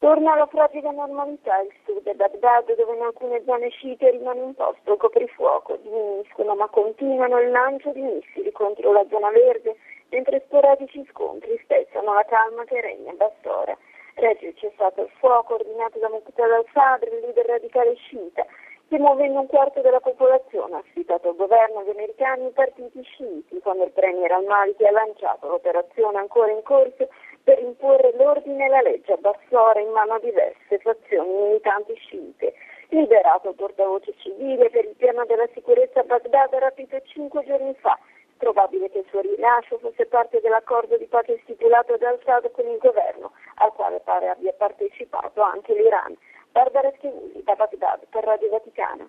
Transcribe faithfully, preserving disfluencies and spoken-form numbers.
Torna alla fragile normalità il sud e Baghdad, dove in alcune zone sciite rimane imposto il coprifuoco. Diminuiscono ma continuano il lancio di missili contro la zona verde, mentre sporadici scontri spezzano la calma che regna a Bassora. Regge il cessato il fuoco ordinato da Muqtada al-Sadr, il leader radicale sciita, che muovendo un quarto della popolazione ha sfidato il governo, gli americani e i partiti sciiti, quando il premier al-Maliki ha lanciato l'operazione ancora in corso per imporre l'ordine e la legge a Bassora in mano a diverse fazioni militanti sciite. Liberato il portavoce civile per il piano della sicurezza a Baghdad rapito cinque giorni fa. Probabile che il suo rilascio fosse parte dell'accordo di pace stipulato da Assad con il governo, al quale pare abbia partecipato anche l'Iran. Barbara Schivulli da Baghdad per Radio Vaticana.